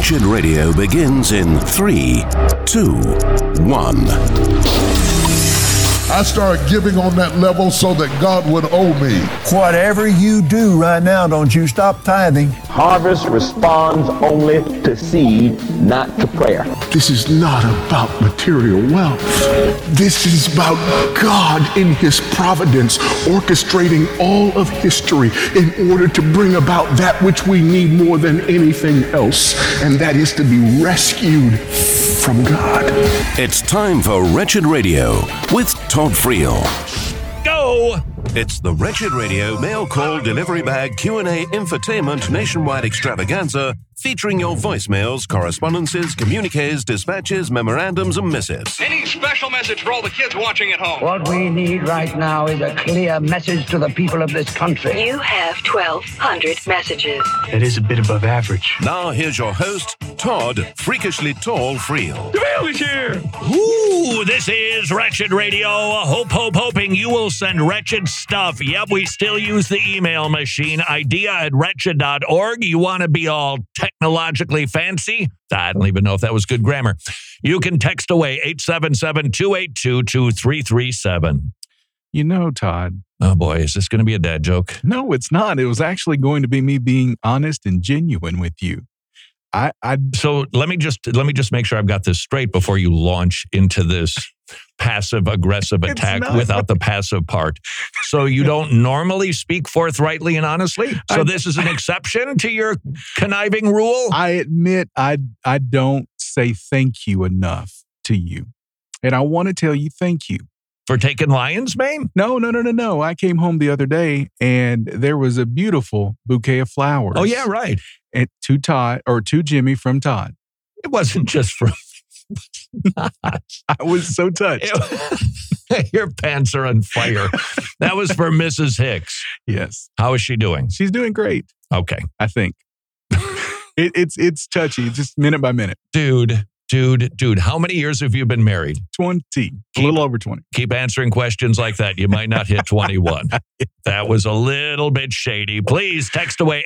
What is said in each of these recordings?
Wretched Radio begins in 3, 2, 1. I started giving on that level so that God would owe me. Whatever you do right now, don't you stop tithing. Harvest responds only to seed, not to prayer. This is not about material wealth. This is about God in His providence orchestrating all of history in order to bring about that which we need more than anything else, and that is to be rescued from God. It's time for Wretched Radio with Todd Friel. Go! It's the Wretched Radio mail call delivery bag Q&A infotainment nationwide extravaganza featuring your voicemails, correspondences, communiques, dispatches, memorandums, and missives. Any special message for all the kids watching at home? What we need right now is a clear message to the people of this country. You have 1,200 messages. That is a bit above average. Now here's your host, Todd Freakishly Tall Friel. The mail is here! Ooh, this is Wretched Radio. Hoping you will send wretched stuff. Yep, we still use the email machine. idea@wretched.org. You want to be all technologically fancy? I don't even know if that was good grammar. You can text away 877-282-2337. You know, Todd. Oh boy, is this going to be a dad joke? No, it's not. It was actually going to be me being honest and genuine with you. So let me just make sure I've got this straight before you launch into this passive-aggressive attack without the passive part. So you don't normally speak forthrightly and honestly? So this is an exception to your conniving rule? I admit I don't say thank you enough to you. And I want to tell you thank you. For taking lion's mane? No. I came home the other day and there was a beautiful bouquet of flowers. Oh, yeah, right. And to Jimmy from Todd. It wasn't just from... I was so touched. Your pants are on fire. That was for Mrs. Hicks. Yes. How is she doing? She's doing great. Okay. I think. It's touchy, just minute by minute. Dude, how many years have you been married? 20. A little over 20. Keep answering questions like that. You might not hit 21. That was a little bit shady. Please text away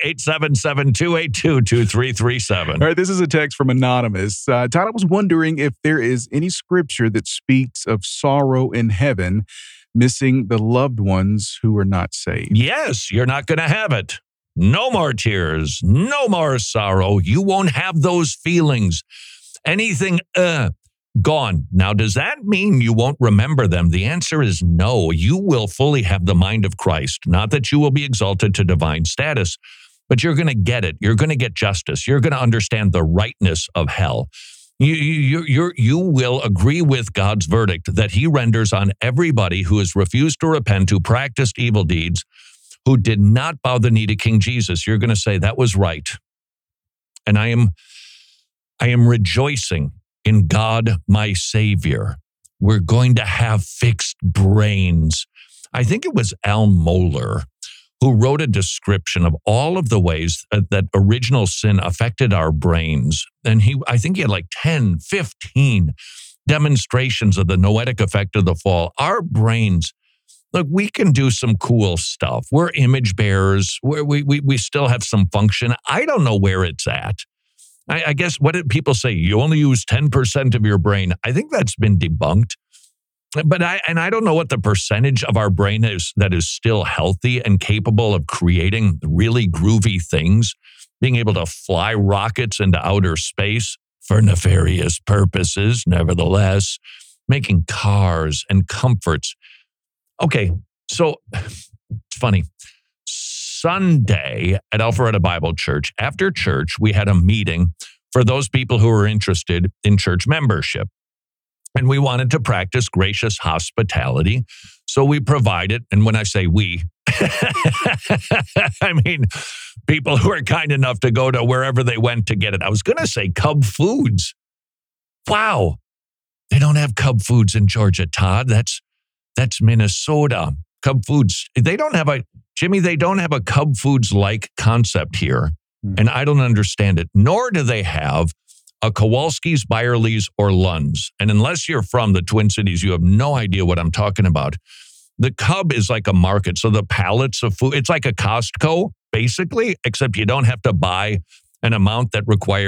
877-282-2337. All right, this is a text from Anonymous. Todd, I was wondering if there is any scripture that speaks of sorrow in heaven, missing the loved ones who are not saved. Yes, you're not going to have it. No more tears. No more sorrow. You won't have those feelings. Anything, gone. Now, does that mean you won't remember them? The answer is no. You will fully have the mind of Christ. Not that you will be exalted to divine status, but you're going to get it. You're going to get justice. You're going to understand the rightness of hell. You will agree with God's verdict that He renders on everybody who has refused to repent, who practiced evil deeds, who did not bow the knee to King Jesus. You're going to say that was right. And I am rejoicing in God, my Savior. We're going to have fixed brains. I think it was Al Mohler who wrote a description of all of the ways that original sin affected our brains. And I think he had like 10, 15 demonstrations of the noetic effect of the fall. Our brains, look, we can do some cool stuff. We're image bearers. We still have some function. I don't know where it's at. I guess, what did people say? You only use 10% of your brain. I think that's been debunked. But I don't know what the percentage of our brain is that is still healthy and capable of creating really groovy things, being able to fly rockets into outer space for nefarious purposes, nevertheless, making cars and comforts. Okay, so it's funny. Sunday at Alpharetta Bible Church, after church, we had a meeting for those people who were interested in church membership. And we wanted to practice gracious hospitality. So we provided, and when I say we, I mean people who are kind enough to go to wherever they went to get it. I was going to say Cub Foods. Wow. They don't have Cub Foods in Georgia, Todd. That's Minnesota. Cub Foods. They don't have a Cub Foods-like concept here. And I don't understand it. Nor do they have a Kowalski's, Byerly's, or Lund's. And unless you're from the Twin Cities, you have no idea what I'm talking about. The Cub is like a market. So the pallets of food, it's like a Costco, basically, except you don't have to buy an amount that requires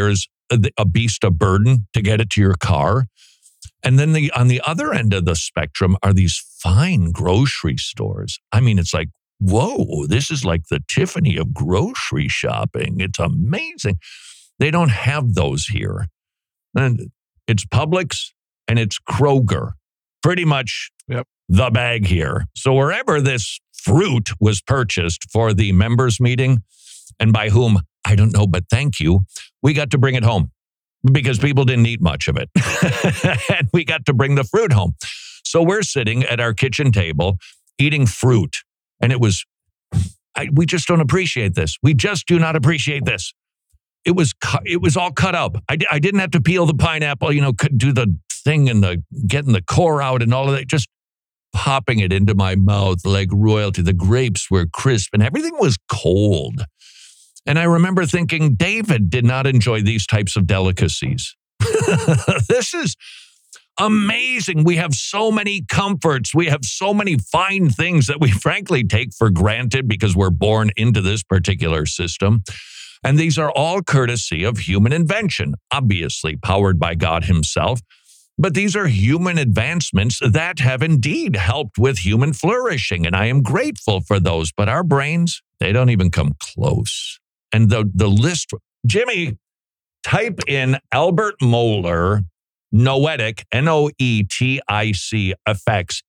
a beast of burden to get it to your car. And then on the other end of the spectrum are these fine grocery stores. I mean, it's like, whoa, this is like the Tiffany of grocery shopping. It's amazing. They don't have those here. And it's Publix and it's Kroger. Pretty much the bag here. So wherever this fruit was purchased for the members meeting, and by whom, I don't know, but thank you, we got to bring it home because people didn't eat much of it. And we got to bring the fruit home. So we're sitting at our kitchen table eating fruit. And it was, we just don't appreciate this. We just do not appreciate this. It was all cut up. I didn't have to peel the pineapple, do the thing and getting the core out and all of that, just popping it into my mouth like royalty. The grapes were crisp and everything was cold. And I remember thinking, David did not enjoy these types of delicacies. This is amazing. We have so many comforts. We have so many fine things that we frankly take for granted because we're born into this particular system. And these are all courtesy of human invention, obviously powered by God himself. But these are human advancements that have indeed helped with human flourishing. And I am grateful for those. But our brains, they don't even come close. And the list, Jimmy, type in Albert Mohler, noetic, Noetic effects,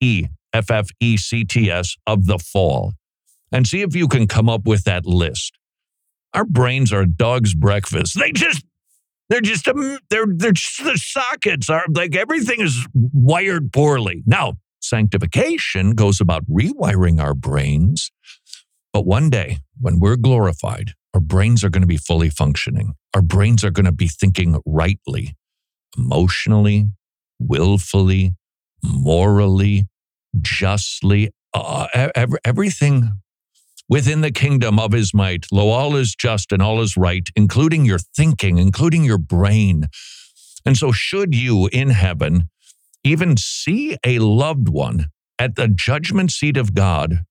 EFFECTS of the fall. And see if you can come up with that list. Our brains are a dog's breakfast. They're just the sockets are like everything is wired poorly. Now, sanctification goes about rewiring our brains. But one day when we're glorified, our brains are going to be fully functioning. Our brains are going to be thinking rightly, emotionally, willfully, morally, justly, everything within the kingdom of his might. Lo, all is just and all is right, including your thinking, including your brain. And so should you in heaven even see a loved one at the judgment seat of God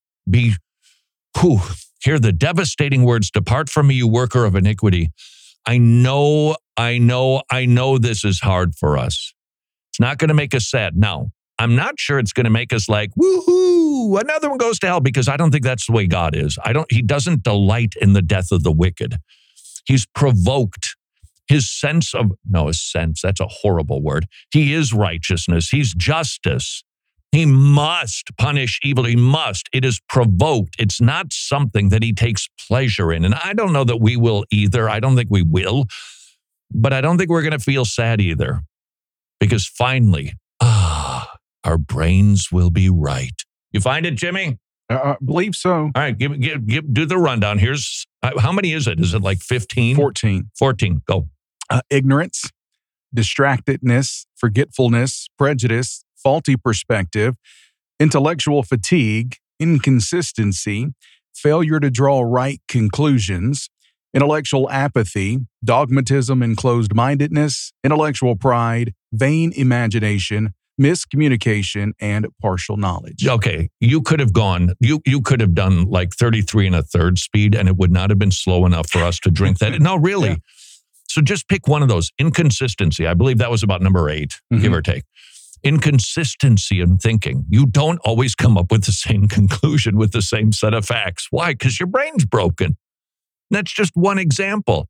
hear the devastating words, depart from me, you worker of iniquity. I know this is hard for us. It's not going to make us sad. Now, I'm not sure it's going to make us like, woohoo, another one goes to hell, because I don't think that's the way God is. He doesn't delight in the death of the wicked. He's provoked his sense, that's a horrible word. He is righteousness. He's justice. He must punish evil. He must. It is provoked. It's not something that he takes pleasure in. And I don't know that we will either. I don't think we will. But I don't think we're going to feel sad either. Because finally, our brains will be right. You find it, Jimmy? I believe so. All right, do the rundown. Here's, how many is it? Is it like 15? 14. 14, go. Ignorance, distractedness, forgetfulness, prejudice, faulty perspective, intellectual fatigue, inconsistency, failure to draw right conclusions, intellectual apathy, dogmatism and closed-mindedness, intellectual pride, vain imagination, miscommunication, and partial knowledge. Okay, you could have gone, you could have done like 33 1/3 speed, and it would not have been slow enough for us to drink that. No, really. Yeah. So just pick one of those. Inconsistency. I believe that was about number 8, give or take. Inconsistency in thinking. You don't always come up with the same conclusion with the same set of facts. Why? Because your brain's broken. That's just one example.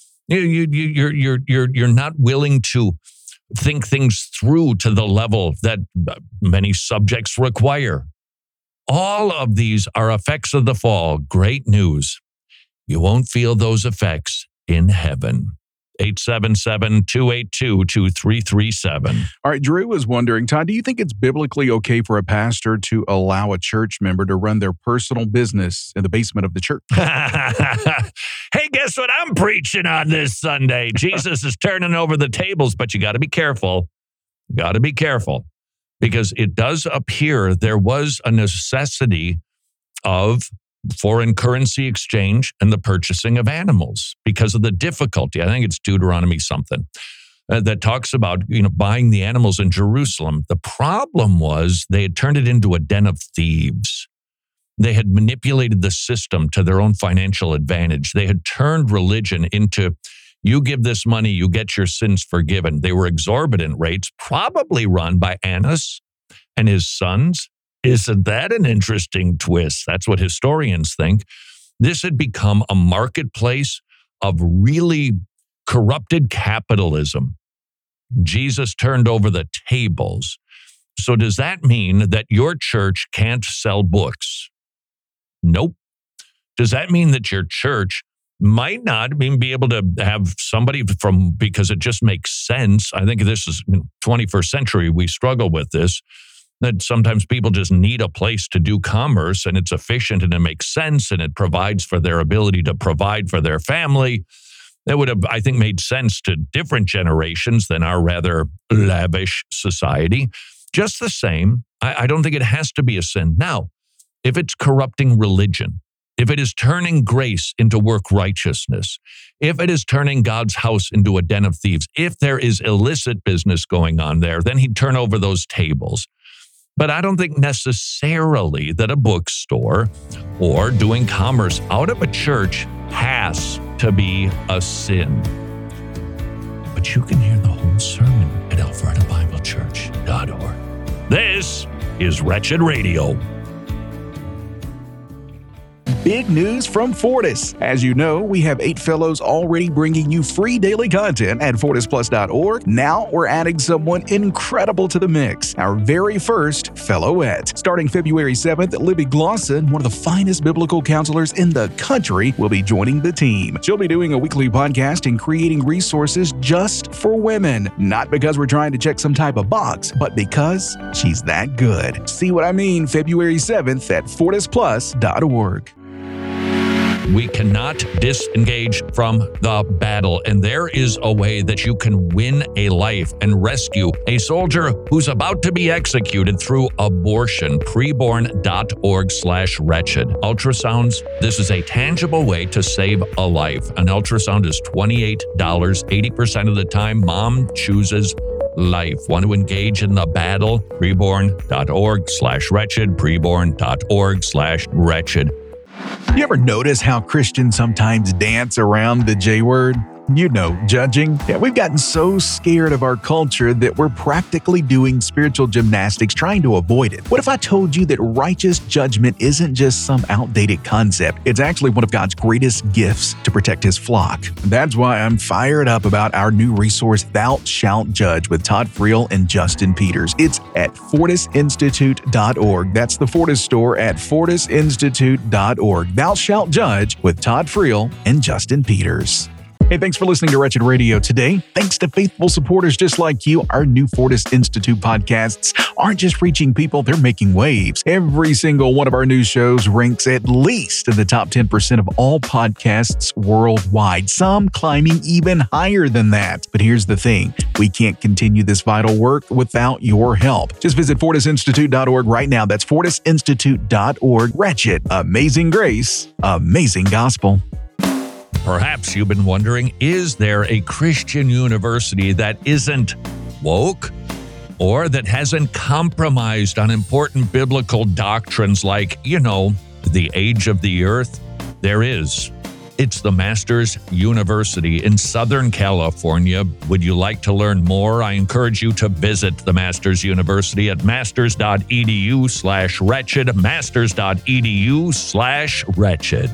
You're not willing to think things through to the level that many subjects require. All of these are effects of the fall. Great news. You won't feel those effects in heaven. 877-282-2337. All right, Drew was wondering, Todd, do you think it's biblically okay for a pastor to allow a church member to run their personal business in the basement of the church? Hey, guess what I'm preaching on this Sunday? Jesus is turning over the tables, but you got to be careful. Got to be careful, because it does appear there was a necessity of foreign currency exchange and the purchasing of animals because of the difficulty. I think it's Deuteronomy something that talks about, buying the animals in Jerusalem. The problem was they had turned it into a den of thieves. They had manipulated the system to their own financial advantage. They had turned religion into You give this money, you get your sins forgiven. They were exorbitant rates, probably run by Annas and his sons. Isn't that an interesting twist? That's what historians think. This had become a marketplace of really corrupted capitalism. Jesus turned over the tables. So does that mean that your church can't sell books? Nope. Does that mean that your church might not be able to have somebody because it just makes sense? I think this is 21st century. We struggle with this, that sometimes people just need a place to do commerce, and it's efficient and it makes sense and it provides for their ability to provide for their family. That would have, I think, made sense to different generations than our rather lavish society. Just the same, I don't think it has to be a sin. Now, if it's corrupting religion, if it is turning grace into work righteousness, if it is turning God's house into a den of thieves, if there is illicit business going on there, then he'd turn over those tables. But I don't think necessarily that a bookstore or doing commerce out of a church has to be a sin. But you can hear the whole sermon at albertabiblechurch.org. This is Wretched Radio. Big news from Fortis. As you know, we have 8 fellows already bringing you free daily content at fortisplus.org. Now we're adding someone incredible to the mix, our very first fellowette. Starting February 7th, Libby Glosson, one of the finest biblical counselors in the country, will be joining the team. She'll be doing a weekly podcast and creating resources just for women. Not because we're trying to check some type of box, but because she's that good. See what I mean? February 7th at fortisplus.org. We cannot disengage from the battle, and there is a way that you can win a life and rescue a soldier who's about to be executed through abortion. Preborn.org/wretched. Ultrasounds, this is a tangible way to save a life. An ultrasound is $28. 80% of the time, mom chooses life. Want to engage in the battle? Preborn.org/wretched. Preborn.org/wretched. You ever notice how Christians sometimes dance around the J word? You know, judging. Yeah, we've gotten so scared of our culture that we're practically doing spiritual gymnastics trying to avoid it. What if I told you that righteous judgment isn't just some outdated concept? It's actually one of God's greatest gifts to protect his flock. That's why I'm fired up about our new resource, Thou Shalt Judge, with Todd Friel and Justin Peters. It's at FortisInstitute.org. That's the Fortis store at FortisInstitute.org. Thou Shalt Judge with Todd Friel and Justin Peters. Hey, thanks for listening to Wretched Radio today. Thanks to faithful supporters just like you, our new Fortis Institute podcasts aren't just reaching people, they're making waves. Every single one of our new shows ranks at least in the top 10% of all podcasts worldwide, some climbing even higher than that. But here's the thing, we can't continue this vital work without your help. Just visit FortisInstitute.org right now. That's FortisInstitute.org. Wretched, amazing grace, amazing gospel. Perhaps you've been wondering, is there a Christian university that isn't woke or that hasn't compromised on important biblical doctrines like, the age of the earth? There is. It's the Masters University in Southern California. Would you like to learn more? I encourage you to visit the Masters University at masters.edu/wretched, masters.edu/wretched.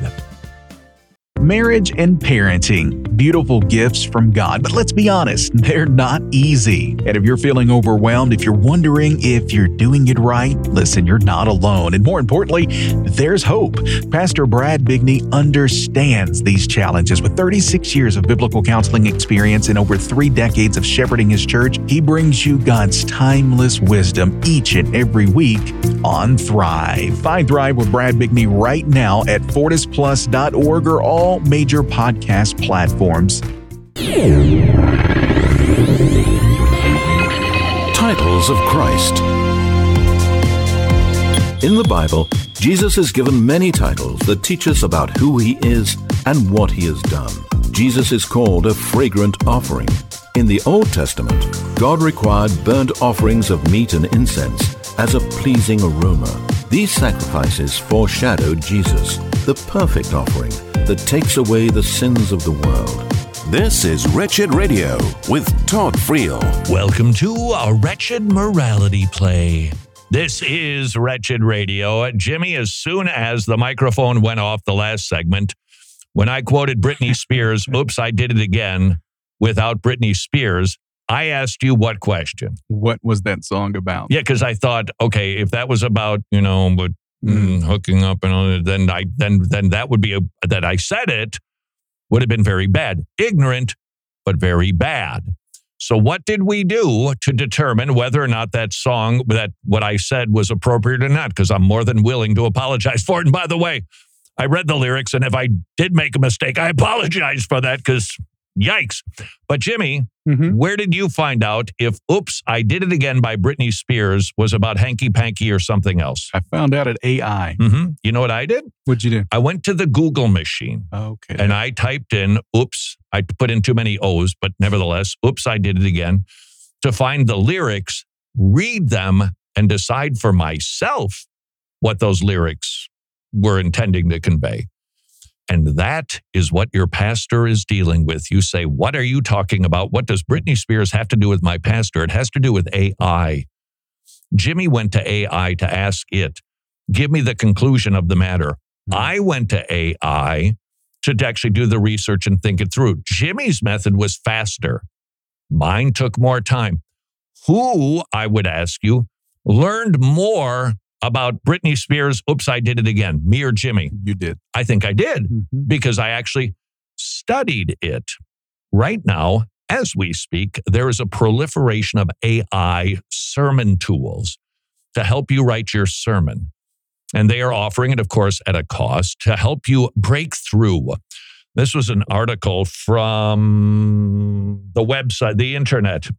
Marriage and parenting, beautiful gifts from God, but let's be honest, they're not easy. And if you're feeling overwhelmed, if you're wondering if you're doing it right, listen, you're not alone. And more importantly, there's hope. Pastor Brad Bigney understands these challenges. With 36 years of biblical counseling experience and over 3 decades of shepherding his church, he brings you God's timeless wisdom each and every week on Thrive. Find Thrive with Brad Bigney right now at FortisPlus.org or all major podcast platforms. Titles of Christ. In the Bible, Jesus is given many titles that teach us about who he is and what he has done. Jesus is called a fragrant offering. In the Old Testament, God required burnt offerings of meat and incense as a pleasing aroma. These sacrifices foreshadowed Jesus, the perfect offering that takes away the sins of the world. This is Wretched Radio with Todd Friel. Welcome to a Wretched Morality Play. This is Wretched Radio. Jimmy, as soon as the microphone went off the last segment, when I quoted Britney Spears, oops, I did it again, without Britney Spears, I asked you what question? What was that song about? Yeah, because I thought, okay, if that was about, hooking up and all, then that would be that I said it would have been very bad. Ignorant, but very bad. So what did we do to determine whether or not that song, that what I said was appropriate or not? Because I'm more than willing to apologize for it. And by the way, I read the lyrics, and if I did make a mistake, I apologize for that because yikes. But Jimmy, where did you find out if Oops, I Did It Again by Britney Spears was about hanky-panky or something else? I found out at AI. You know what I did? What'd you do? I went to the Google machine. Okay. And I typed in, oops, I put in too many O's, but nevertheless, oops, I did it again, to find the lyrics, read them, and decide for myself what those lyrics were intending to convey. And that is what your pastor is dealing with. You say, what are you talking about? What does Britney Spears have to do with my pastor? It has to do with AI. Jimmy went to AI to ask it, give me the conclusion of the matter. I went to AI to actually do the research and think it through. Jimmy's method was faster. Mine took more time. Who, I would ask you, learned more about Britney Spears, Oops, I Did It Again, me or Jimmy? You did. I think I did because I actually studied it. Right now, as we speak, there is a proliferation of AI sermon tools to help you write your sermon. And they are offering it, of course, at a cost to help you break through. This was an article from the website, the internet.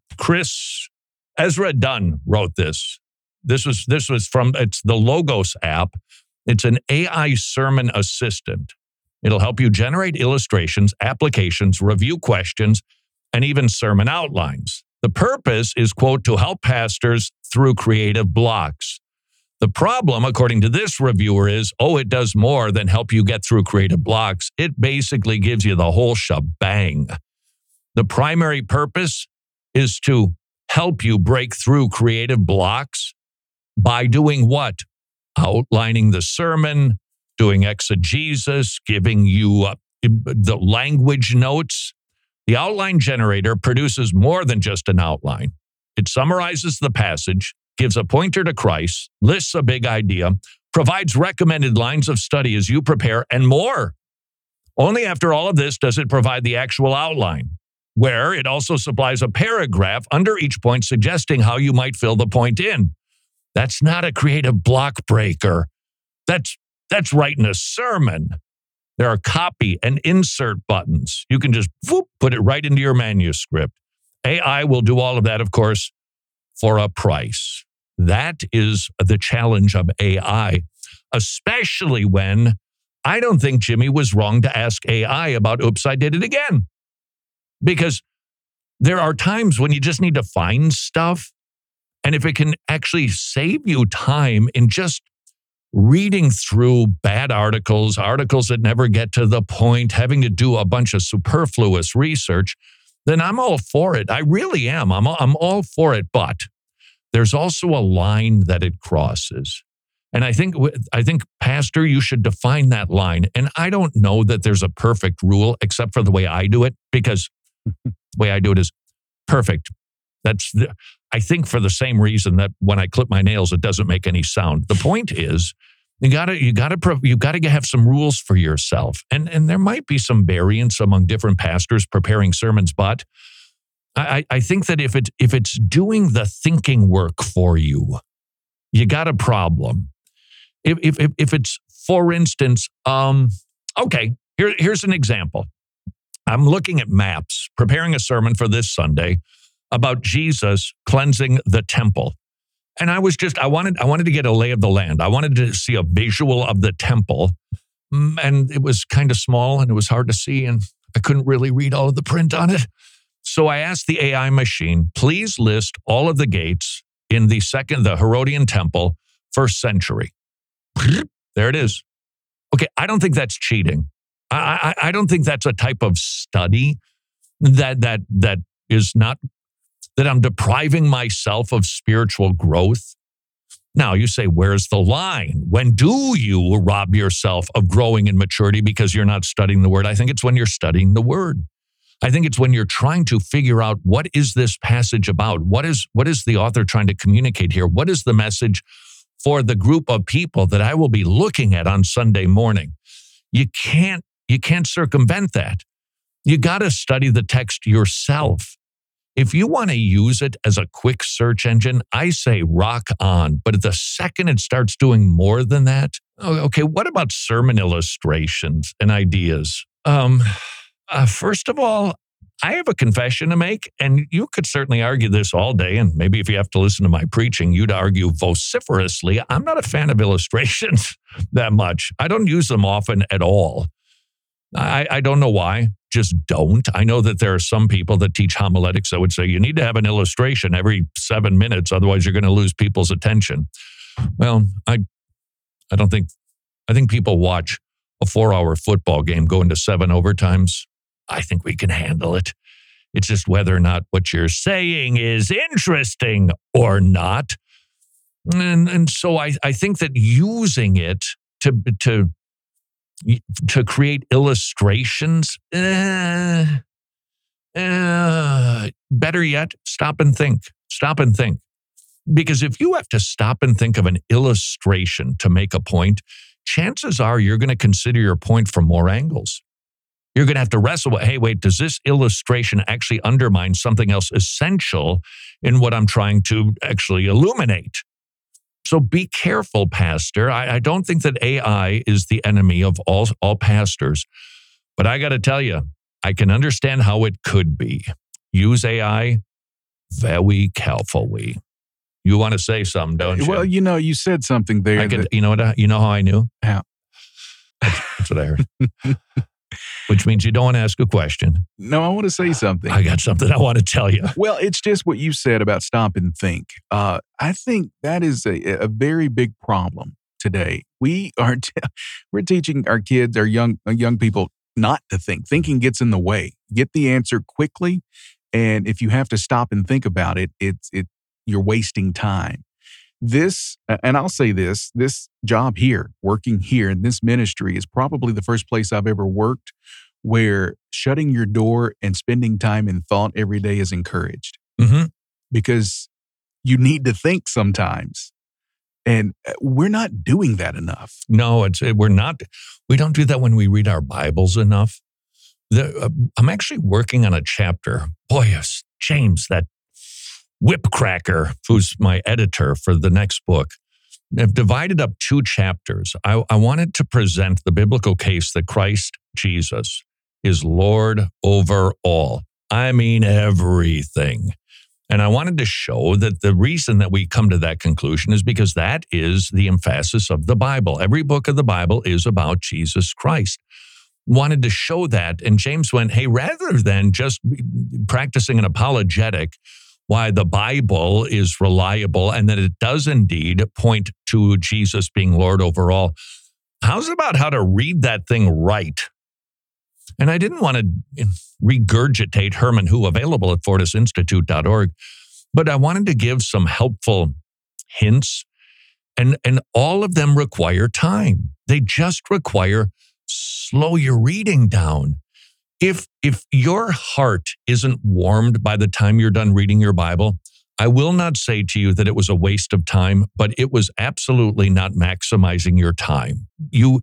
Ezra Dunn wrote this. This was from, it's the Logos app. It's an AI sermon assistant. It'll help you generate illustrations, applications, review questions, and even sermon outlines. The purpose is, quote, to help pastors through creative blocks. The problem, according to this reviewer, is, it does more than help you get through creative blocks. It basically gives you the whole shebang. The primary purpose is to help you break through creative blocks by doing what? Outlining the sermon, doing exegesis, giving you the language notes. The outline generator produces more than just an outline. It summarizes the passage, gives a pointer to Christ, lists a big idea, provides recommended lines of study as you prepare, and more. Only after all of this does it provide the actual outline, where it also supplies a paragraph under each point suggesting how you might fill the point in. That's not a creative block breaker. That's writing a sermon. There are copy and insert buttons. You can just put it right into your manuscript. AI will do all of that, of course, for a price. That is the challenge of AI, especially when I don't think Jimmy was wrong to ask AI about Oops, I Did It Again. Because there are times when you just need to find stuff. And if it can actually save you time in just reading through bad articles that never get to the point, having to do a bunch of superfluous research, then I'm all for it. I really am. I'm all for it. But there's also a line that it crosses. And I think, Pastor, you should define that line. And I don't know that there's a perfect rule except for the way I do it, because the way I do it is perfect. I think for the same reason that when I clip my nails, it doesn't make any sound. The point is, you gotta have some rules for yourself, and there might be some variance among different pastors preparing sermons. But I think that if it's doing the thinking work for you, you got a problem. If it's, for instance, okay, here's an example. I'm looking at maps, preparing a sermon for this Sunday about Jesus cleansing the temple. And I wanted to get a lay of the land. I wanted to see a visual of the temple. And it was kind of small and it was hard to see. And I couldn't really read all of the print on it. So I asked the AI machine, please list all of the gates in the Herodian temple, 1st century. There it is. Okay, I don't think that's cheating. I don't think that's a type of study that is not, that I'm depriving myself of spiritual growth? Now you say, where's the line? When do you rob yourself of growing in maturity because you're not studying the Word? I think it's when you're studying the Word. I think it's when you're trying to figure out, what is this passage about? What is the author trying to communicate here? What is the message for the group of people that I will be looking at on Sunday morning? You can't circumvent that. You got to study the text yourself. If you want to use it as a quick search engine, I say rock on. But the second it starts doing more than that, okay, what about sermon illustrations and ideas? First of all, I have a confession to make, and you could certainly argue this all day, and maybe if you have to listen to my preaching, you'd argue vociferously. I'm not a fan of illustrations that much. I don't use them often at all. I don't know why, just don't. I know that there are some people that teach homiletics that would say you need to have an illustration every 7 minutes, otherwise you're going to lose people's attention. Well, I think people watch a 4-hour football game go into 7 overtimes. I think we can handle it. It's just whether or not what you're saying is interesting or not. And so I think that using it to create illustrations, better yet, stop and think. Stop and think. Because if you have to stop and think of an illustration to make a point, chances are you're going to consider your point from more angles. You're going to have to wrestle with, hey, wait, does this illustration actually undermine something else essential in what I'm trying to actually illuminate? So be careful, Pastor. I don't think that AI is the enemy of all pastors. But I got to tell you, I can understand how it could be. Use AI very carefully. You want to say something, don't you? Well, you said something there. You know how I knew? How? That's what I heard. Which means you don't want to ask a question. No, I want to say something. I got something I want to tell you. Well, it's just what you said about stop and think. I think that is a very big problem today. We're teaching our kids, our young people, not to think. Thinking gets in the way. Get the answer quickly, and if you have to stop and think about it, you're wasting time. This, and I'll say this job here, working here in this ministry, is probably the first place I've ever worked where shutting your door and spending time in thought every day is encouraged. Mm-hmm. Because you need to think sometimes. And we're not doing that enough. No, we're not. We don't do that when we read our Bibles enough. I'm actually working on a chapter. Boy, James, that whipcracker, who's my editor for the next book, I've divided up 2 chapters. I wanted to present the biblical case that Christ Jesus is Lord over all. I mean, everything. And I wanted to show that the reason that we come to that conclusion is because that is the emphasis of the Bible. Every book of the Bible is about Jesus Christ. Wanted to show that. And James went, hey, rather than just practicing an apologetic, why the Bible is reliable and that it does indeed point to Jesus being Lord over all, how's about how to read that thing right? And I didn't want to regurgitate Herman Hu, available at fortisinstitute.org, but I wanted to give some helpful hints, and all of them require time. They just require slow your reading down. If your heart isn't warmed by the time you're done reading your Bible, I will not say to you that it was a waste of time, but it was absolutely not maximizing your time. You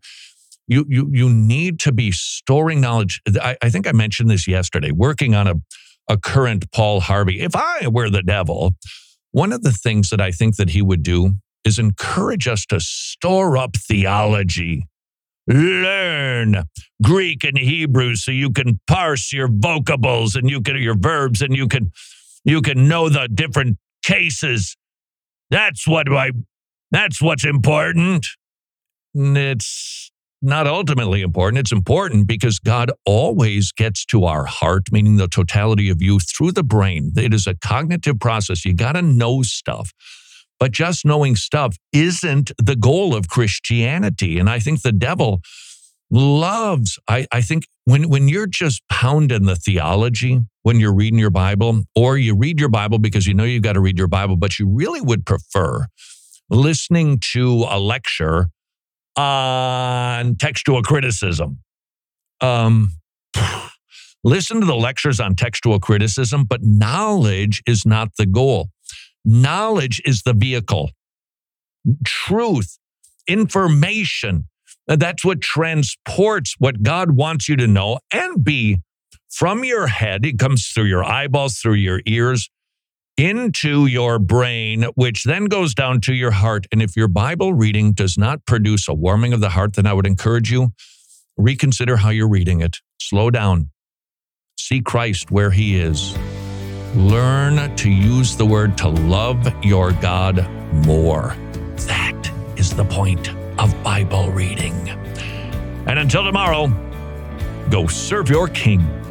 need to be storing knowledge. I think I mentioned this yesterday, working on a current Paul Harvey. If I were the devil, one of the things that I think that he would do is encourage us to store up theology. Learn Greek and Hebrew so you can parse your vocables and your verbs, and you can know the different cases. That's what's important. It's not ultimately important. It's important because God always gets to our heart, meaning the totality of you, through the brain. It is a cognitive process. You got to know stuff. But just knowing stuff isn't the goal of Christianity. And I think the devil loves, I think when you're just pounding the theology, when you're reading your Bible, or you read your Bible because you know you've got to read your Bible, but you really would prefer listening to a lecture on textual criticism. Listen to the lectures on textual criticism, but knowledge is not the goal. Knowledge is the vehicle. Truth, information, that's what transports what God wants you to know and be from your head. It comes through your eyeballs, through your ears, into your brain, which then goes down to your heart. And if your Bible reading does not produce a warming of the heart, then I would encourage you, reconsider how you're reading it. Slow down. See Christ where he is. Learn to use the word to love your God more. That is the point of Bible reading. And until tomorrow, go serve your King.